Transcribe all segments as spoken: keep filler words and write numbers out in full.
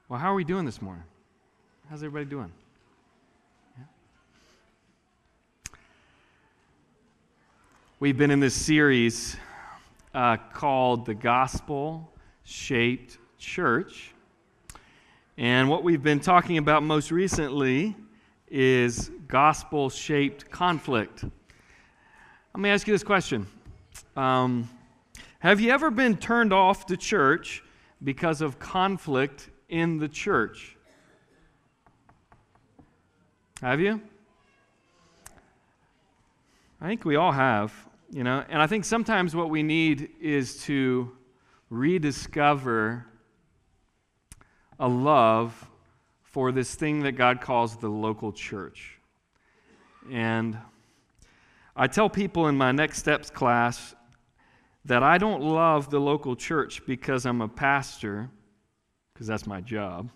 Well, how are we doing this morning? How's everybody doing? Yeah. We've been in this series uh, called The Gospel-Shaped Church. And what we've been talking about most recently is gospel-shaped conflict. Let me ask you this question. Um, have you ever been turned off to church because of conflict in the church? Have you? I think we all have, you know, and I think sometimes what we need is to rediscover a love for this thing that God calls the local church. And I tell people in my Next Steps class that I don't love the local church because I'm a pastor, because that's my job.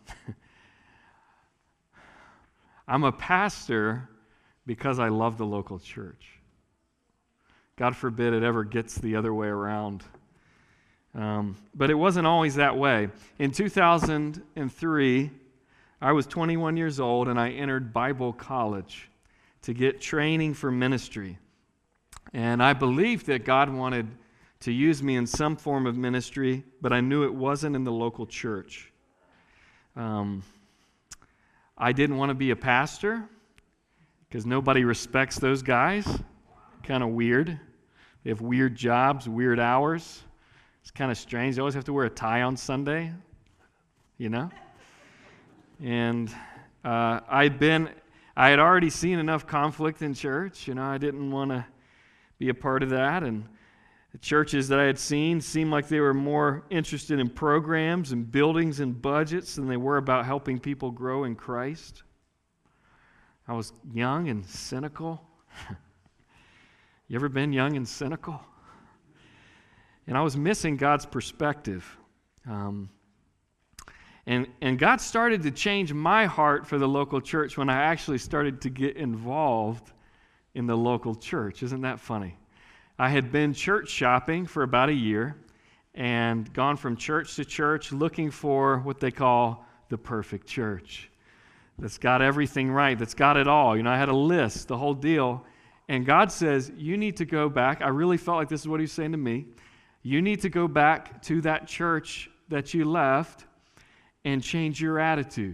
I'm a pastor because I love the local church. God forbid it ever gets the other way around. Um, but it wasn't always that way. In two thousand three, I was twenty-one years old and I entered Bible college to get training for ministry. And I believed that God wanted to use me in some form of ministry, but I knew it wasn't in the local church. Um, I didn't want to be a pastor because nobody respects those guys. Kind of weird. They have weird jobs, weird hours. It's kind of strange. They always have to wear a tie on Sunday, you know? And uh, I'd been, I had already seen enough conflict in church. You know, I didn't want to be a part of that. And the churches that I had seen seemed like they were more interested in programs and buildings and budgets than they were about helping people grow in Christ. I was young and cynical. You ever been young and cynical? And I was missing God's perspective. Um, and, and God started to change my heart for the local church when I actually started to get involved in the local church. Isn't that funny? I had been church shopping for about a year and gone from church to church looking for what they call the perfect church. That's got everything right, that's got it all. You know, I had a list, the whole deal. And God says, you need to go back. I really felt like this is what He's saying to me. You need to go back to that church that you left and change your attitude.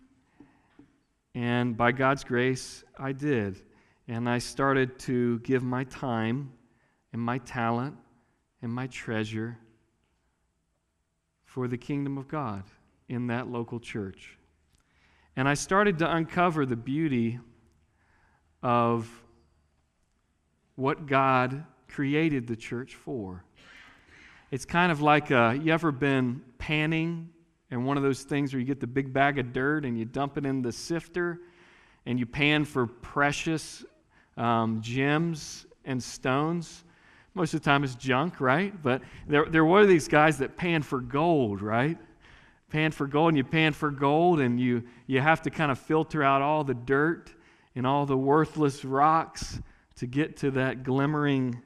And by God's grace, I did. And I started to give my time and my talent and my treasure for the kingdom of God in that local church. And I started to uncover the beauty of what God created the church for. It's kind of like, a, you ever been panning in one of those things where you get the big bag of dirt and you dump it in the sifter and you pan for precious um, gems and stones? Most of the time it's junk, right? But there, there were these guys that pan for gold, right? Pan for gold, and you pan for gold, and you, you have to kind of filter out all the dirt and all the worthless rocks to get to that glimmering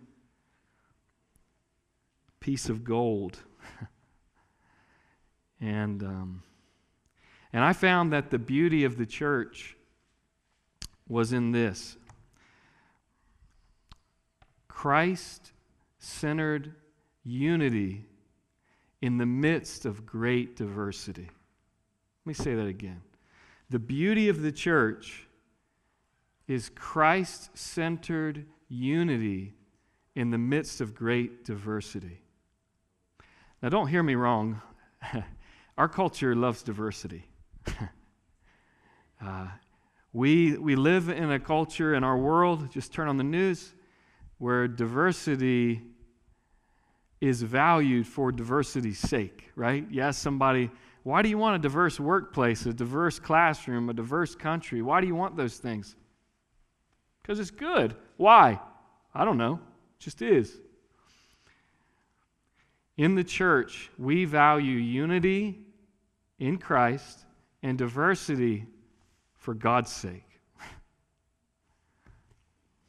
piece of gold. and um, and I found that the beauty of the church was in this. Christ-centered unity in the midst of great diversity. Let me say that again. The beauty of the church is Christ-centered unity in the midst of great diversity. Now, don't hear me wrong. Our culture loves diversity. uh, we, we live in a culture in our world, just turn on the news, where diversity is valued for diversity's sake, right? You ask somebody, why do you want a diverse workplace, a diverse classroom, a diverse country? Why do you want those things? Because it's good. Why? I don't know. It just is. In the church, we value unity in Christ and diversity for God's sake.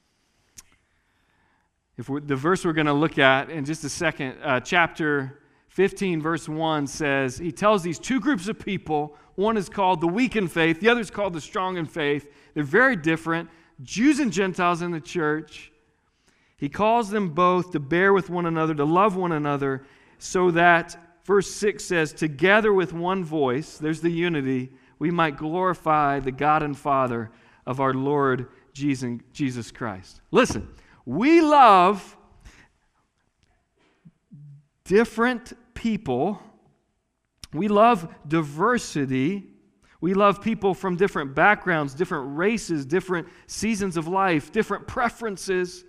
If we're, the verse we're going to look at in just a second, uh, chapter fifteen, verse one says, he tells these two groups of people. One is called the weak in faith. The other is called the strong in faith. They're very different. Jews and Gentiles in the church. He calls them both to bear with one another, to love one another, so that, verse six says, together with one voice, there's the unity, we might glorify the God and Father of our Lord Jesus Christ. Listen, we love different people. We love diversity. We love people from different backgrounds, different races, different seasons of life, different preferences.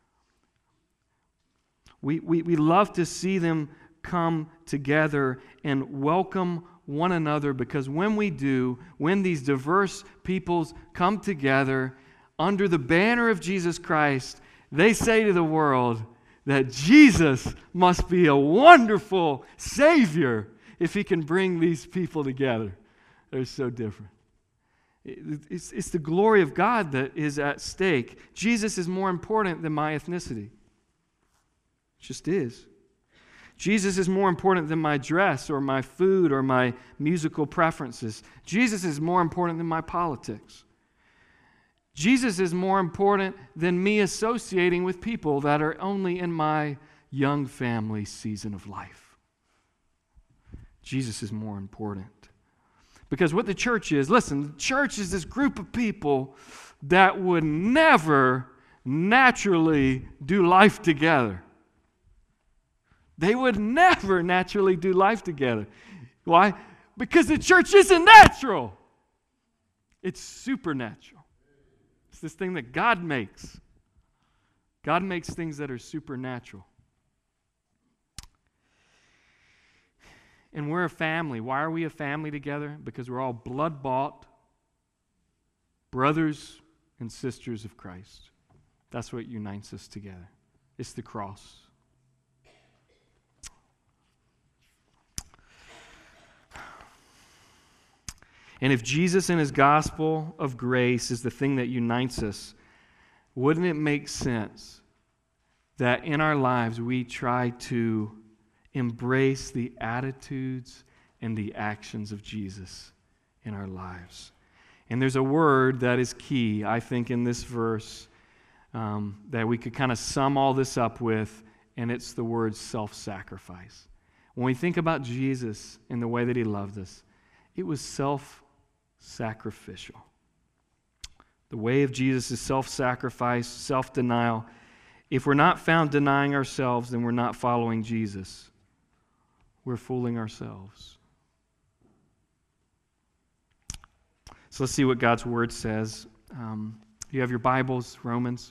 We, we, we love to see them come together and welcome one another, because when we do, when these diverse peoples come together under the banner of Jesus Christ, they say to the world that Jesus must be a wonderful Savior if He can bring these people together. They're so different. It's, it's the glory of God that is at stake. Jesus is more important than my ethnicity. It just is. Jesus is more important than my dress or my food or my musical preferences. Jesus is more important than my politics. Jesus is more important than me associating with people that are only in my young family season of life. Jesus is more important. Because what the church is, listen, the church is this group of people that would never naturally do life together. They would never naturally do life together. Why? Because the church isn't natural. It's supernatural. It's this thing that God makes. God makes things that are supernatural. And we're a family. Why are we a family together? Because we're all blood-bought brothers and sisters of Christ. That's what unites us together. It's the cross. And if Jesus and His gospel of grace is the thing that unites us, wouldn't it make sense that in our lives we try to embrace the attitudes and the actions of Jesus in our lives? And there's a word that is key, I think, in this verse um, that we could kind of sum all this up with, and it's the word self-sacrifice. When we think about Jesus and the way that He loved us, it was self-sacrificial. The way of Jesus is self-sacrifice, self-denial. If we're not found denying ourselves, then we're not following Jesus. We're fooling ourselves. So let's see what God's Word says. Um, you have your Bibles, Romans.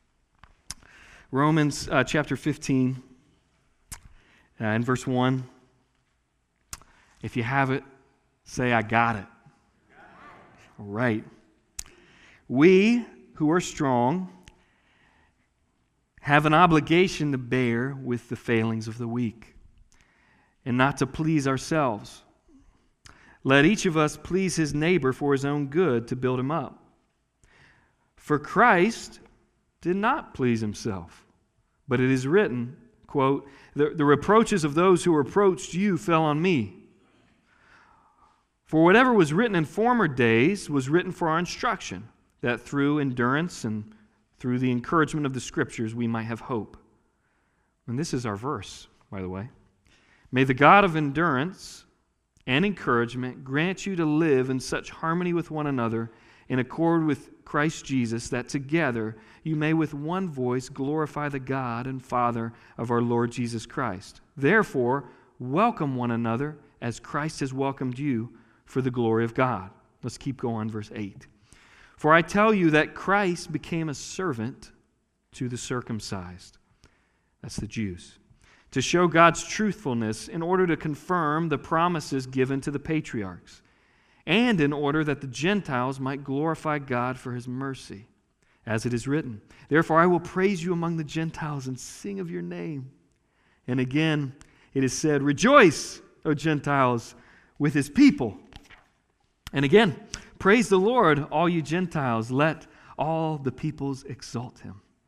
Romans uh, chapter fifteen uh, and verse one. If you have it, say, I got it. All right. We who are strong have an obligation to bear with the failings of the weak and not to please ourselves. Let each of us please his neighbor for his own good, to build him up. For Christ did not please himself, but it is written, quote, the, the reproaches of those who reproached you fell on me. For whatever was written in former days was written for our instruction, that through endurance and through the encouragement of the Scriptures we might have hope. And this is our verse, by the way. May the God of endurance and encouragement grant you to live in such harmony with one another, in accord with Christ Jesus, that together you may with one voice glorify the God and Father of our Lord Jesus Christ. Therefore, welcome one another as Christ has welcomed you, for the glory of God. Let's keep going, verse eight. For I tell you that Christ became a servant to the circumcised, that's the Jews, to show God's truthfulness in order to confirm the promises given to the patriarchs, and in order that the Gentiles might glorify God for His mercy, as it is written, therefore I will praise you among the Gentiles and sing of your name. And again, it is said, rejoice, O Gentiles, with His people. And again, praise the Lord, all you Gentiles. Let all the peoples exalt Him.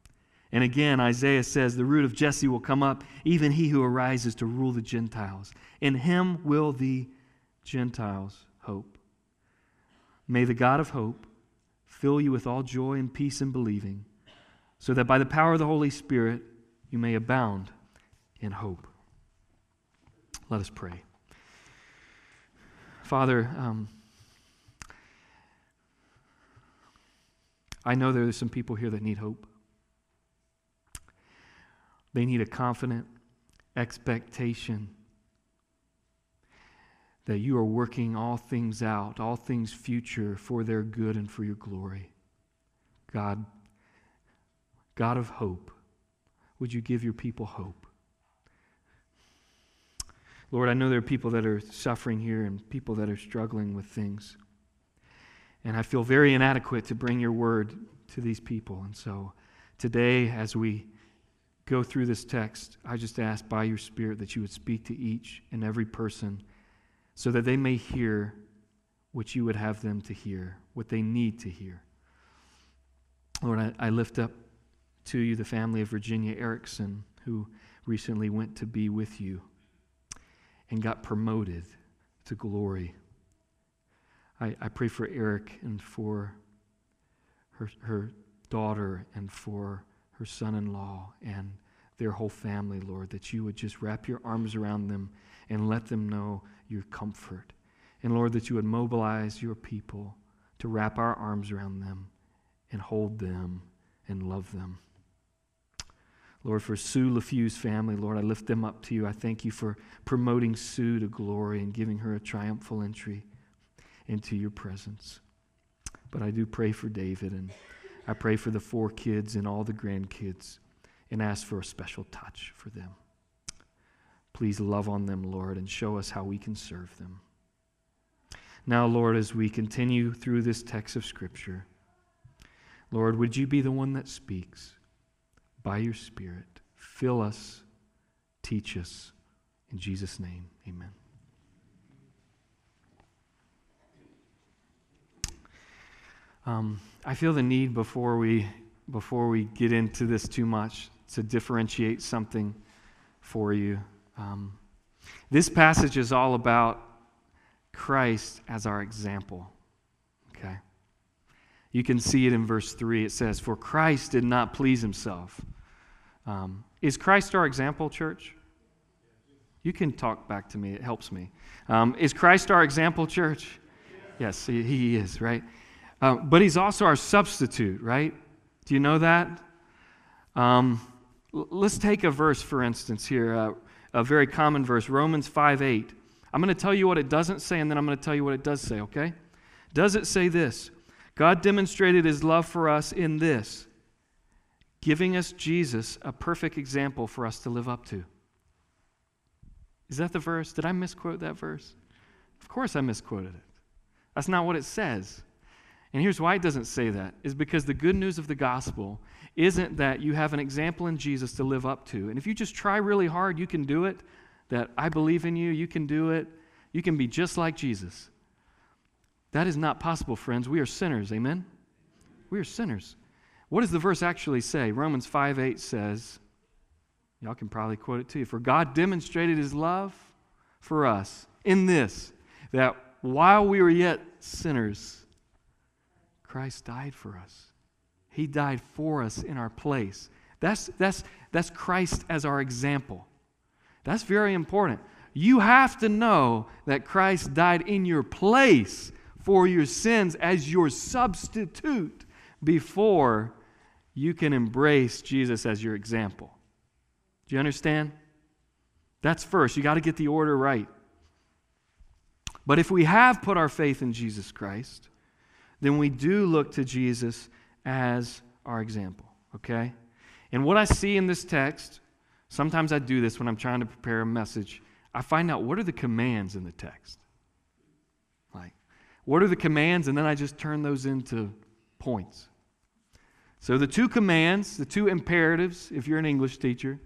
And again, Isaiah says, the root of Jesse will come up, even he who arises to rule the Gentiles. In him will the Gentiles hope. May the God of hope fill you with all joy and peace in believing, so that by the power of the Holy Spirit you may abound in hope. Let us pray. Father, um, I know there are some people here that need hope. They need a confident expectation that you are working all things out, all things future for their good and for your glory. God, God of hope, would you give your people hope? Lord, I know there are people that are suffering here and people that are struggling with things. And I feel very inadequate to bring your word to these people. And so today, as we go through this text, I just ask by your Spirit that you would speak to each and every person so that they may hear what you would have them to hear, what they need to hear. Lord, I, I lift up to you the family of Virginia Erickson, who recently went to be with you and got promoted to glory. I, I pray for Eric and for her, her daughter and for her son-in-law and their whole family, Lord, that you would just wrap your arms around them and let them know your comfort. And Lord, that you would mobilize your people to wrap our arms around them and hold them and love them. Lord, for Sue LaFew's family, Lord, I lift them up to you. I thank you for promoting Sue to glory and giving her a triumphal entry into your presence. But I do pray for David, and I pray for the four kids and all the grandkids, and ask for a special touch for them. Please love on them, Lord, and show us how we can serve them. Now, Lord, as we continue through this text of Scripture, Lord, would you be the one that speaks by your Spirit? Fill us, teach us. In Jesus' name, amen. Um, I feel the need before we before we get into this too much to differentiate something for you. Um, this passage is all about Christ as our example. Okay, you can see it in verse three. It says, "For Christ did not please himself." Um, is Christ our example, church? You can talk back to me. It helps me. Um, is Christ our example, church? Yes, he, he is, right? Uh, but he's also our substitute, right? Do you know that? Um, l- let's take a verse, for instance, here, uh, a very common verse, Romans five eight. I'm going to tell you what it doesn't say, and then I'm going to tell you what it does say, okay? Does it say this? God demonstrated his love for us in this, giving us Jesus, a perfect example for us to live up to. Is that the verse? Did I misquote that verse? Of course I misquoted it. That's not what it says. And here's why it doesn't say that, is because the good news of the gospel isn't that you have an example in Jesus to live up to. And if you just try really hard, you can do it, that I believe in you, you can do it, you can be just like Jesus. That is not possible, friends. We are sinners, amen? We are sinners. What does the verse actually say? Romans five eight says, y'all can probably quote it to you, "For God demonstrated his love for us in this, that while we were yet sinners, Christ died for us." He died for us in our place. That's, that's, that's Christ as our example. That's very important. You have to know that Christ died in your place for your sins as your substitute before you can embrace Jesus as your example. Do you understand? That's first. You got to get the order right. But if we have put our faith in Jesus Christ, then we do look to Jesus as our example, okay? And what I see in this text, sometimes I do this when I'm trying to prepare a message, I find out what are the commands in the text. Like, what are the commands? And then I just turn those into points. So the two commands, the two imperatives, if you're an English teacher,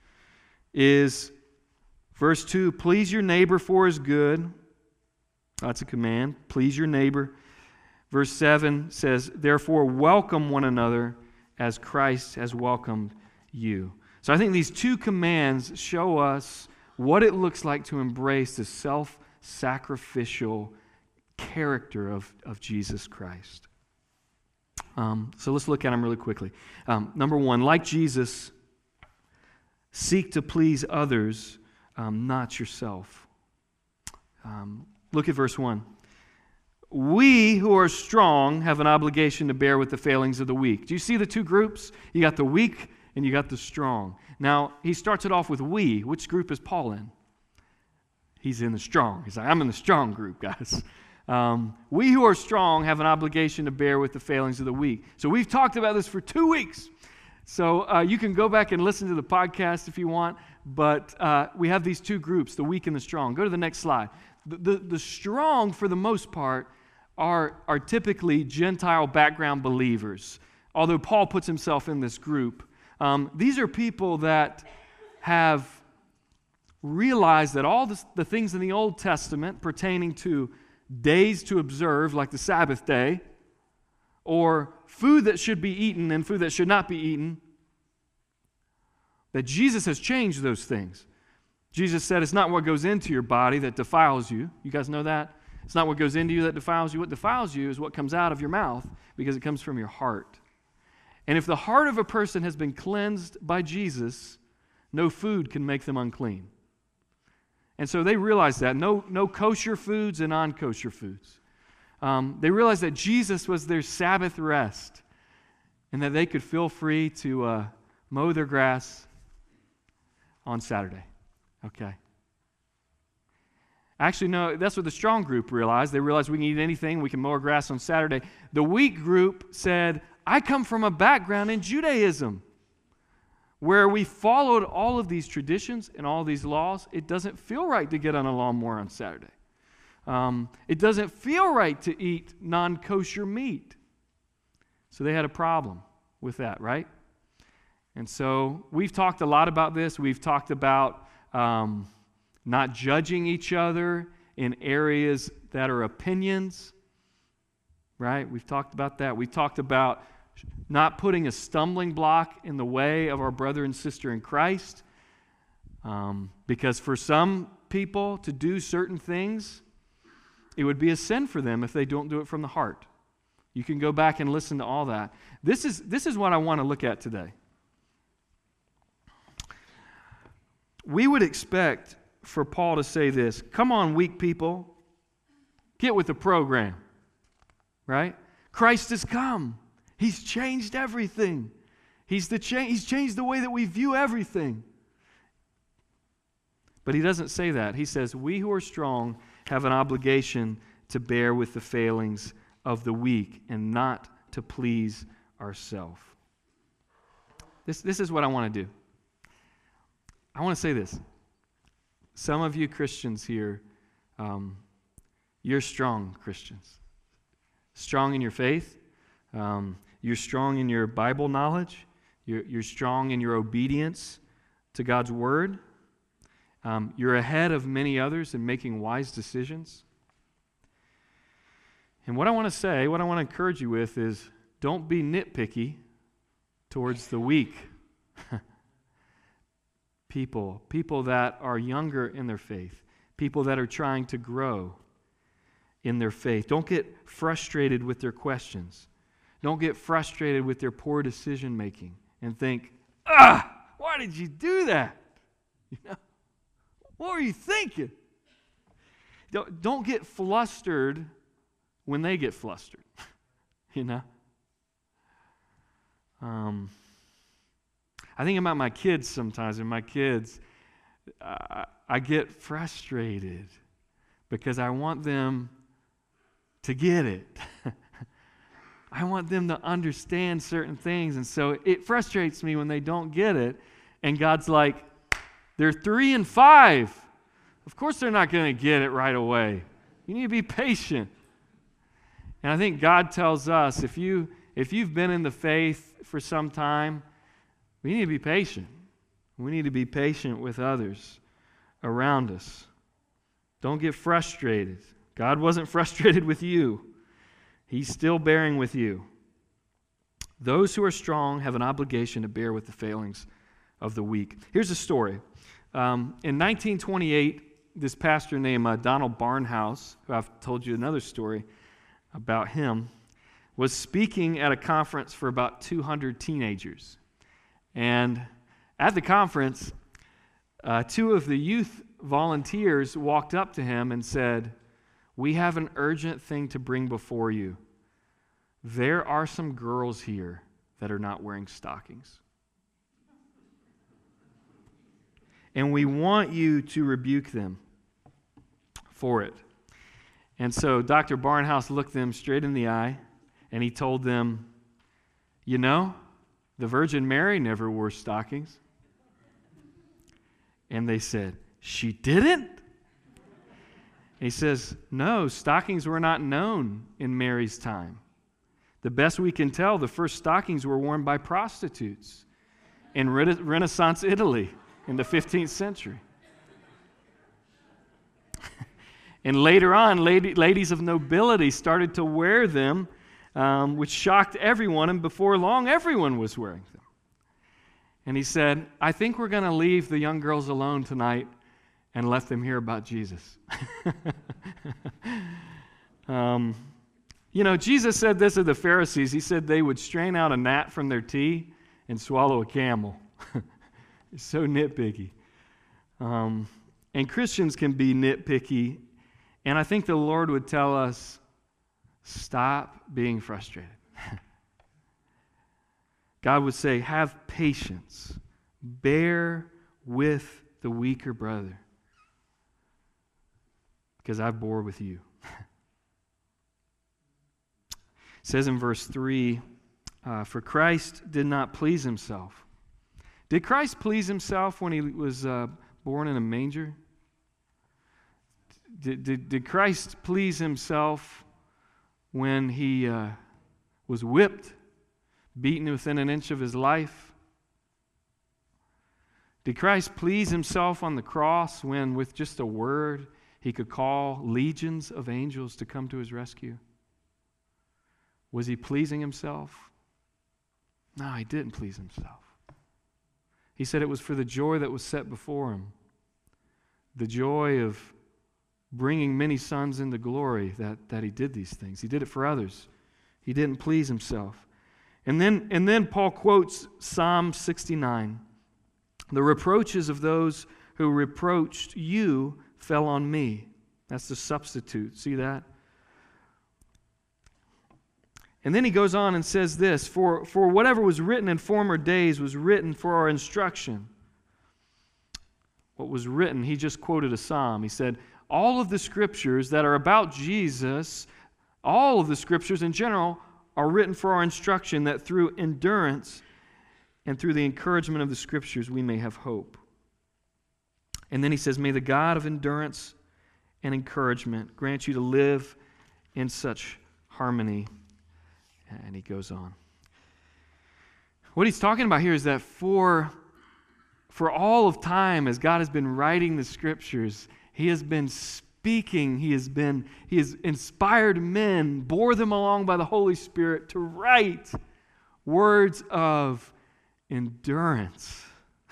is verse two, please your neighbor for his good. That's a command. Please your neighbor. Verse seven says, therefore welcome one another as Christ has welcomed you. So I think these two commands show us what it looks like to embrace the self-sacrificial character of, of Jesus Christ. Um, so let's look at them really quickly. Um, number one, like Jesus, seek to please others, um, not yourself. Um, look at verse one. We who are strong have an obligation to bear with the failings of the weak. Do you see the two groups? You got the weak and you got the strong. Now, he starts it off with we. Which group is Paul in? He's in the strong. He's like, I'm in the strong group, guys. Um, we who are strong have an obligation to bear with the failings of the weak. So we've talked about this for two weeks. So uh, you can go back and listen to the podcast if you want. But uh, we have these two groups, the weak and the strong. Go to the next slide. The, the, the strong, for the most part, are, are typically Gentile background believers, although Paul puts himself in this group. Um, these are people that have realized that all this, the things in the Old Testament pertaining to days to observe, like the Sabbath day, or food that should be eaten and food that should not be eaten, that Jesus has changed those things. Jesus said it's not what goes into your body that defiles you. You guys know that? It's not what goes into you that defiles you. What defiles you is what comes out of your mouth, because it comes from your heart. And if the heart of a person has been cleansed by Jesus, no food can make them unclean. And so they realized that. No, no kosher foods and non-kosher foods. Um, they realized that Jesus was their Sabbath rest and that they could feel free to uh, mow their grass on Saturday. Okay. Actually, no, that's what the strong group realized. They realized we can eat anything, we can mow our grass on Saturday. The weak group said, I come from a background in Judaism where we followed all of these traditions and all these laws. It doesn't feel right to get on a lawnmower on Saturday. Um, it doesn't feel right to eat non-kosher meat. So they had a problem with that, right? And so we've talked a lot about this. We've talked about um, not judging each other in areas that are opinions, right? We've talked about that. We've talked about not putting a stumbling block in the way of our brother and sister in Christ. Um, because for some people to do certain things, it would be a sin for them if they don't do it from the heart. You can go back and listen to all that. This is, this is what I want to look at today. We would expect for Paul to say this, come on, weak people, get with the program, right? Christ has come. He's changed everything. He's, the cha- he's changed the way that we view everything. But he doesn't say that. He says, we who are strong have an obligation to bear with the failings of the weak and not to please ourselves. This, this is what I want to do. I want to say this. Some of you Christians here, um, you're strong Christians. Strong in your faith. Um, you're strong in your Bible knowledge. You're, you're strong in your obedience to God's Word. Um, you're ahead of many others in making wise decisions. And what I want to say, what I want to encourage you with is don't be nitpicky towards the weak people, people that are younger in their faith, people that are trying to grow in their faith. Don't get frustrated with their questions. Don't get frustrated with their poor decision making and think, ah, why did you do that? You know, what were you thinking? Don't, don't get flustered when they get flustered. You know? Um, I think about my kids sometimes, and my kids, uh, I get frustrated because I want them to get it. I want them to understand certain things, and so it frustrates me when they don't get it, and God's like, they're three and five. Of course they're not going to get it right away. You need to be patient. And I think God tells us, if, you, if you've been in the faith for some time, we need to be patient. We need to be patient with others around us. Don't get frustrated. God wasn't frustrated with you. He's still bearing with you. Those who are strong have an obligation to bear with the failings of the weak. Here's a story. Um, in nineteen twenty-eight, this pastor named uh, Donald Barnhouse, who I've told you another story about him, was speaking at a conference for about two hundred teenagers. And at the conference, uh, two of the youth volunteers walked up to him and said, "We have an urgent thing to bring before you. There are some girls here that are not wearing stockings. And we want you to rebuke them for it." And so Doctor Barnhouse looked them straight in the eye, and he told them, "You know, the Virgin Mary never wore stockings." And they said, "She didn't?" He says, "No, stockings were not known in Mary's time. The best we can tell, the first stockings were worn by prostitutes in Rena- Renaissance Italy in the fifteenth century. And later on, lady, ladies of nobility started to wear them, um, which shocked everyone, and before long, everyone was wearing them." And he said, "I think we're going to leave the young girls alone tonight and let them hear about Jesus." um, you know, Jesus said this of the Pharisees. He said they would strain out a gnat from their tea and swallow a camel. It's so nitpicky. Um, and Christians can be nitpicky. And I think the Lord would tell us, stop being frustrated. God would say, have patience. Bear with the weaker brother, because I bore with you. It says in verse three, uh, for Christ did not please himself. Did Christ please himself when he was uh, born in a manger? Did, did, did Christ please himself when he uh, was whipped, beaten within an inch of his life? Did Christ please himself on the cross when, with just a word, he could call legions of angels to come to his rescue? Was he pleasing himself? No, he didn't please himself. He said it was for the joy that was set before him, the joy of bringing many sons into glory, that, that he did these things. He did it for others. He didn't please himself. And then, and then Paul quotes Psalm sixty-nine. The reproaches of those who reproached you fell on me. That's the substitute. See that? And then he goes on and says this, for, for whatever was written in former days was written for our instruction. What was written, he just quoted a psalm. He said, all of the scriptures that are about Jesus, all of the scriptures in general, are written for our instruction, that through endurance and through the encouragement of the scriptures we may have hope. And then he says, may the God of endurance and encouragement grant you to live in such harmony. And he goes on. What he's talking about here is that for, for all of time, as God has been writing the scriptures, he has been speaking, he has been, he has inspired men, bore them along by the Holy Spirit to write words of endurance,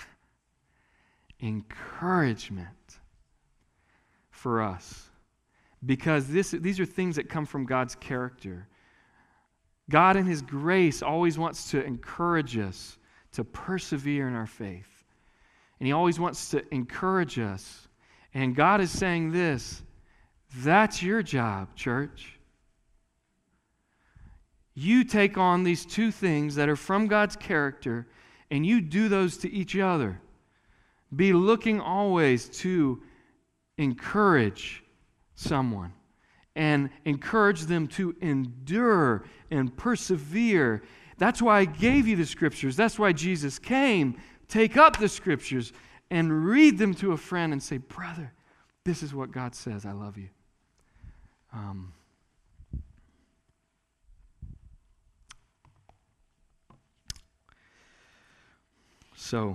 encouragement for us. Because this, these are things that come from God's character. God in his grace always wants to encourage us to persevere in our faith. And he always wants to encourage us. And God is saying this, that's your job, church. You take on these two things that are from God's character, and you do those to each other. Be looking always to encourage someone and encourage them to endure and persevere. That's why I gave you the scriptures. That's why Jesus came. Take up the scriptures and read them to a friend and say, brother, this is what God says. I love you. Um, so,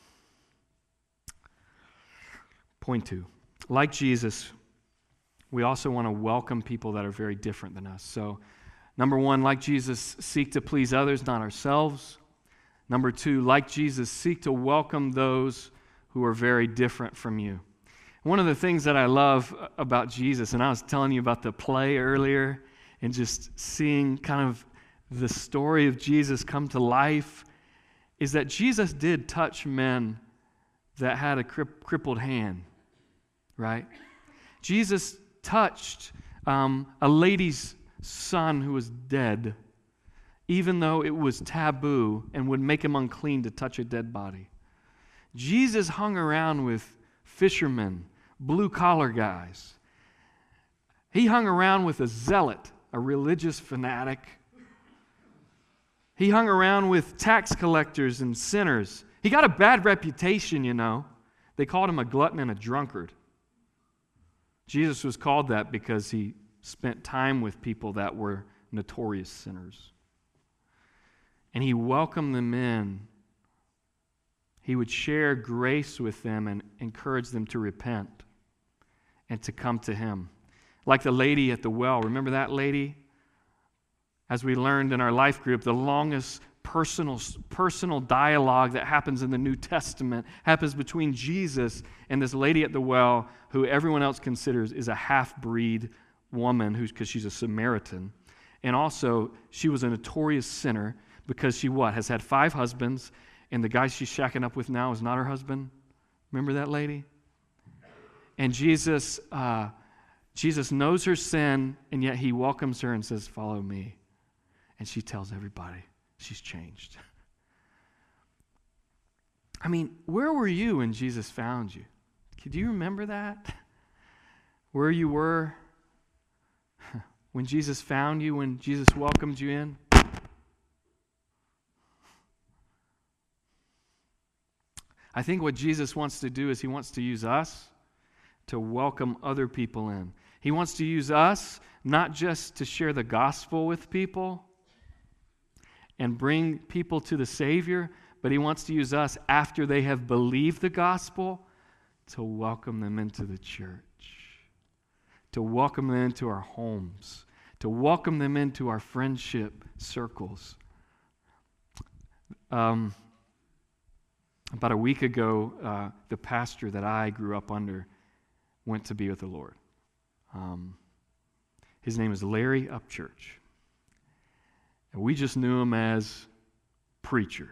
point two. Like Jesus, we also want to welcome people that are very different than us. So, Number one, like Jesus, seek to please others, not ourselves. Number two, like Jesus, seek to welcome those who are very different from you. One of the things that I love about Jesus, and I was telling you about the play earlier, and just seeing kind of the story of Jesus come to life, is that Jesus did touch men that had a cri- crippled hand, right? Jesus touched um, a lady's son who was dead, even though it was taboo and would make him unclean to touch a dead body. Jesus hung around with fishermen, blue-collar guys. He hung around with a zealot, a religious fanatic. He hung around with tax collectors and sinners. He got a bad reputation, you know. They called him a glutton and a drunkard. Jesus was called that because he spent time with people that were notorious sinners. And he welcomed them in. He would share grace with them and encourage them to repent and to come to him. Like the lady at the well. Remember that lady? As we learned in our life group, the longest personal, personal dialogue that happens in the New Testament happens between Jesus and this lady at the well, who everyone else considers is a half-breed woman, who's because she's a Samaritan. And also, she was a notorious sinner because she what? Has had five husbands, and the guy she's shacking up with now is not her husband. Remember that lady? And Jesus, uh, Jesus knows her sin, and yet he welcomes her and says, "Follow me." And she tells everybody she's changed. I mean, where were you when Jesus found you? Do you remember that? Where you were when Jesus found you, when Jesus welcomed you in? I think what Jesus wants to do is he wants to use us to welcome other people in. He wants to use us not just to share the gospel with people and bring people to the Savior, but he wants to use us after they have believed the gospel to welcome them into the church, to welcome them into our homes, to welcome them into our friendship circles. Um, about a week ago, uh, the pastor that I grew up under went to be with the Lord. Um, his name is Larry Upchurch. And we just knew him as preacher.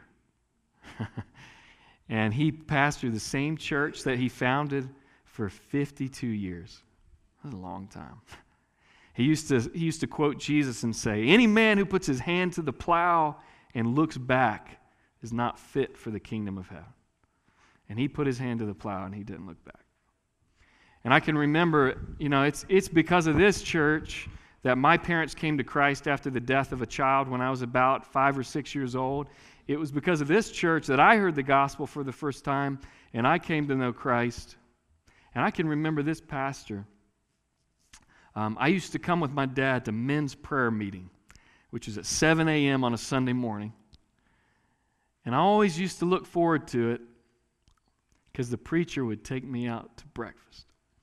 And he pastored the same church that he founded for fifty-two years. That's a long time. He used to he used to quote Jesus and say, "Any man who puts his hand to the plow and looks back is not fit for the kingdom of heaven." And he put his hand to the plow and he didn't look back. And I can remember, you know, it's it's because of this church that my parents came to Christ after the death of a child when I was about five or six years old. It was because of this church that I heard the gospel for the first time, and I came to know Christ. And I can remember this pastor. Um, I used to come with my dad to men's prayer meeting, which is at seven a.m. on a Sunday morning. And I always used to look forward to it because the preacher would take me out to breakfast.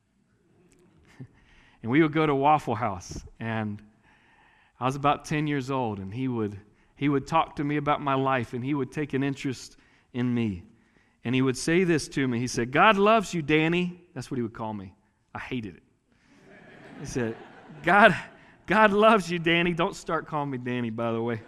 And we would go to Waffle House, and I was about ten years old, and he would he would talk to me about my life, and he would take an interest in me. And he would say this to me. He said, "God loves you, Danny." That's what he would call me. I hated it. He said, God, God loves you, Danny. Don't start calling me Danny, by the way.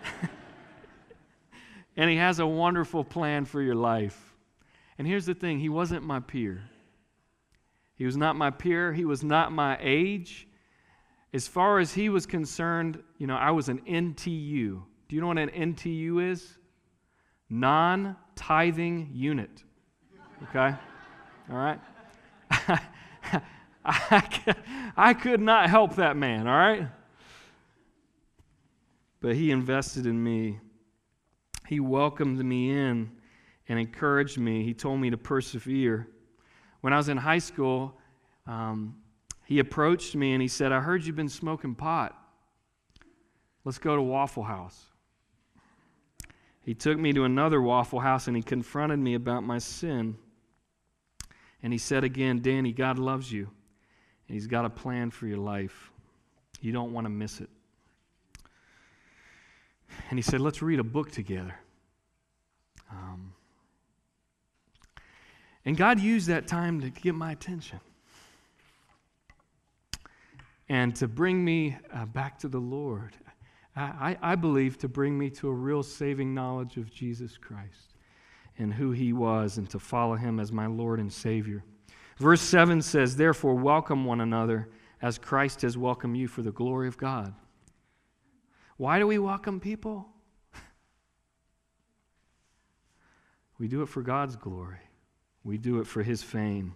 And he has a wonderful plan for your life. And here's the thing. He wasn't my peer. He was not my peer. He was not my age. As far as he was concerned, you know, I was an N T U. Do you know what an N T U is? Non-tithing unit. Okay? All right? I, I could not help that man, all right? But he invested in me. He welcomed me in and encouraged me. He told me to persevere. When I was in high school, um, he approached me and he said, "I heard you've been smoking pot. Let's go to Waffle House." He took me to another Waffle House and he confronted me about my sin. And he said again, "Danny, God loves you. And he's got a plan for your life. You don't want to miss it." And he said, let's read a book together. Um, and God used that time to get my attention and to bring me uh, back to the Lord. I, I believe to bring me to a real saving knowledge of Jesus Christ and who he was, and to follow him as my Lord and Savior. Verse seven says, therefore welcome one another as Christ has welcomed you for the glory of God. Why do we welcome people? We do it for God's glory. We do it for his fame.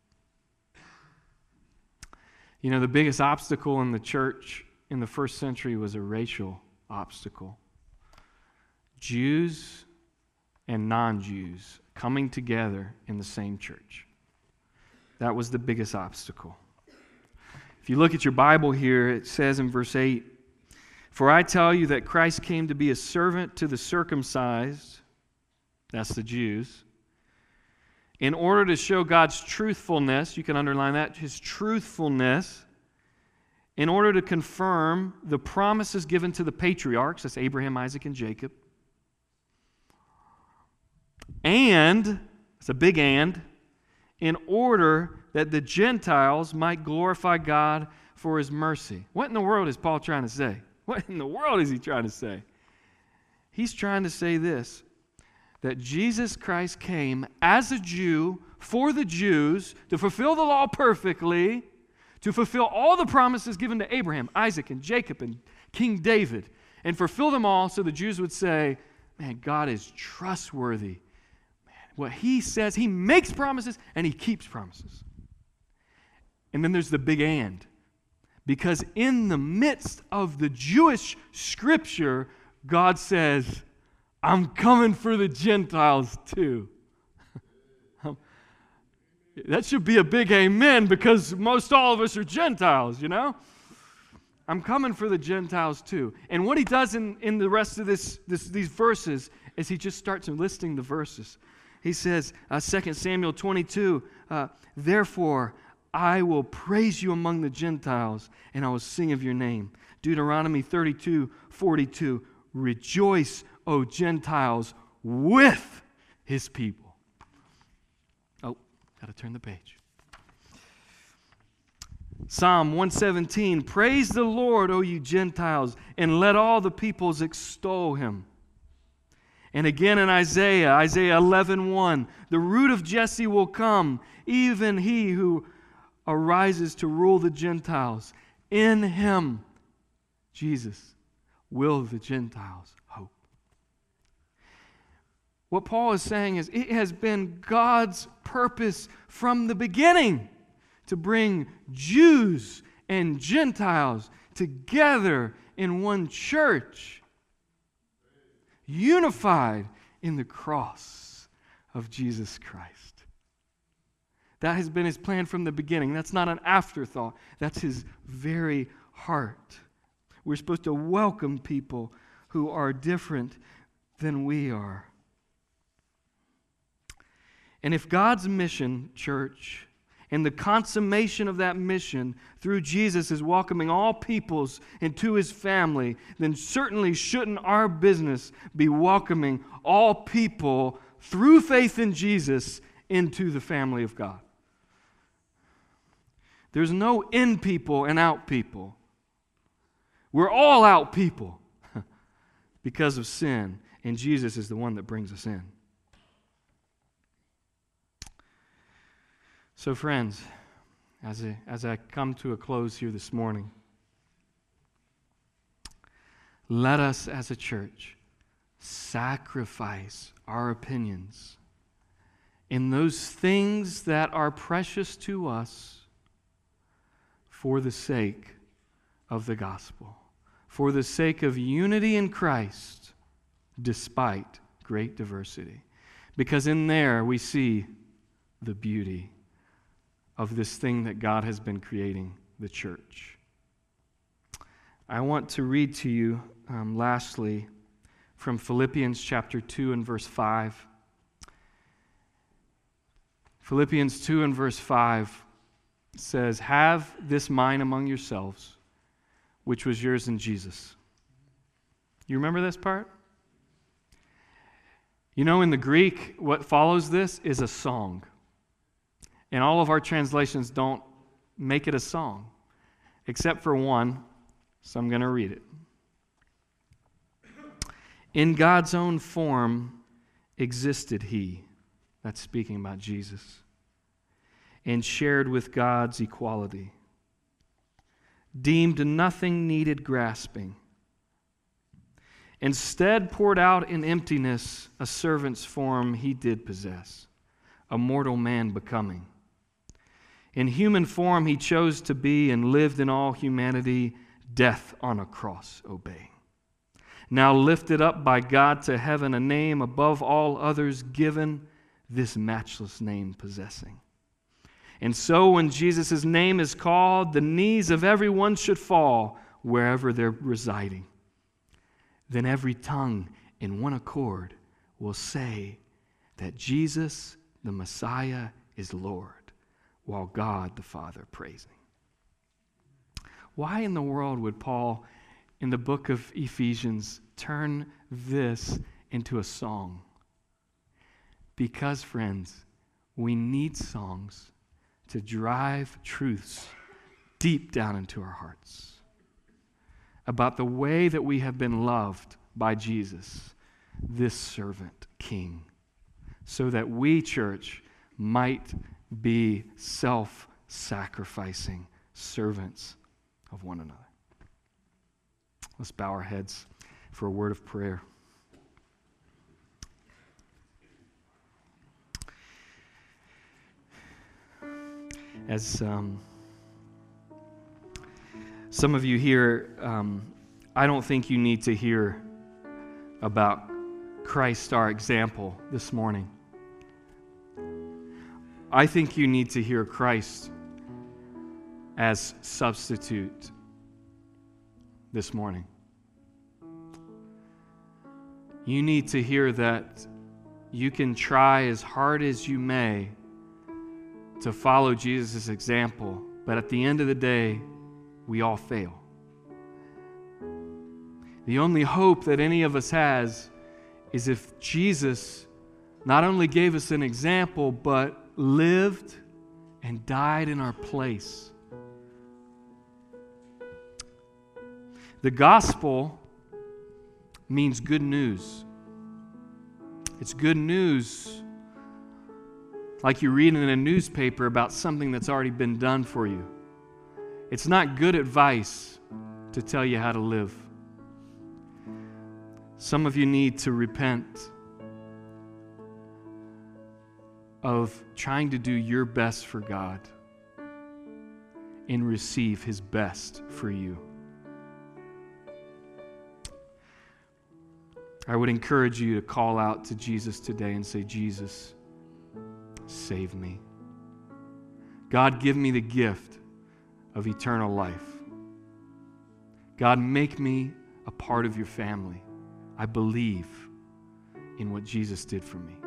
You know, the biggest obstacle in the church in the first century was a racial obstacle. Jews and non-Jews coming together in the same church. That was the biggest obstacle. If you look at your Bible here, it says in verse eight, for I tell you that Christ came to be a servant to the circumcised, that's the Jews, in order to show God's truthfulness, you can underline that, his truthfulness, in order to confirm the promises given to the patriarchs, that's Abraham, Isaac, and Jacob. And, it's a big and, in order that the Gentiles might glorify God for his mercy. What in the world is Paul trying to say? What in the world is he trying to say? He's trying to say this, that Jesus Christ came as a Jew for the Jews to fulfill the law perfectly, to fulfill all the promises given to Abraham, Isaac, and Jacob, and King David, and fulfill them all so the Jews would say, man, God is trustworthy. Man, what he says, he makes promises and he keeps promises. And then there's the big and. Because in the midst of the Jewish scripture, God says, I'm coming for the Gentiles too. That should be a big amen, because most all of us are Gentiles, you know? I'm coming for the Gentiles too. And what he does in, in the rest of this, this these verses is he just starts listing the verses. He says, uh, Second Samuel twenty-two, uh, therefore I will praise you among the Gentiles, and I will sing of your name. Deuteronomy thirty-two forty-two, rejoice, O Gentiles, with his people. Oh, got to turn the page. Psalm one seventeen, praise the Lord, O you Gentiles, and let all the peoples extol him. And again in Isaiah, Isaiah eleven one, the root of Jesse will come, even he who arises to rule the Gentiles. In him, Jesus, will the Gentiles hope. What Paul is saying is it has been God's purpose from the beginning to bring Jews and Gentiles together in one church, unified in the cross of Jesus Christ. That has been his plan from the beginning. That's not an afterthought. That's his very heart. We're supposed to welcome people who are different than we are. And if God's mission, church, and the consummation of that mission through Jesus is welcoming all peoples into his family, then certainly shouldn't our business be welcoming all people through faith in Jesus into the family of God. There's no in people and out people. We're all out people because of sin, and Jesus is the one that brings us in. So friends, as I, as I come to a close here this morning, let us as a church sacrifice our opinions in those things that are precious to us for the sake of the gospel, for the sake of unity in Christ, despite great diversity. Because in there we see the beauty of this thing that God has been creating, the church. I want to read to you, um, lastly, from Philippians chapter two and verse five. Philippians two and verse five says, have this mind among yourselves, which was yours in Jesus. You remember this part? You know, in the Greek, what follows this is a song. And all of our translations don't make it a song, except for one, so I'm going to read it. In God's own form existed he, that's speaking about Jesus, and shared with God's equality, deemed nothing needed grasping. Instead, poured out in emptiness a servant's form he did possess, a mortal man becoming. In human form he chose to be and lived in all humanity, death on a cross obeying. Now lifted up by God to heaven, a name above all others given, this matchless name possessing. And so when Jesus' name is called, the knees of everyone should fall wherever they're residing. Then every tongue in one accord will say that Jesus, the Messiah, is Lord, while God the Father praising. Why in the world would Paul, in the book of Ephesians, turn this into a song? Because, friends, we need songs to drive truths deep down into our hearts about the way that we have been loved by Jesus, this servant king, so that we, church, might be self-sacrificing servants of one another. Let's bow our heads for a word of prayer. As um, some of you here, um, I don't think you need to hear about Christ, our example, this morning. I think you need to hear Christ as substitute this morning. You need to hear that you can try as hard as you may to follow Jesus' example, but at the end of the day, we all fail. The only hope that any of us has is if Jesus not only gave us an example, but lived and died in our place. The gospel means good news. It's good news like you read in a newspaper about something that's already been done for you. It's not good advice to tell you how to live. Some of you need to repent of trying to do your best for God and receive His best for you. I would encourage you to call out to Jesus today and say, Jesus, save me. God, give me the gift of eternal life. God, make me a part of your family. I believe in what Jesus did for me.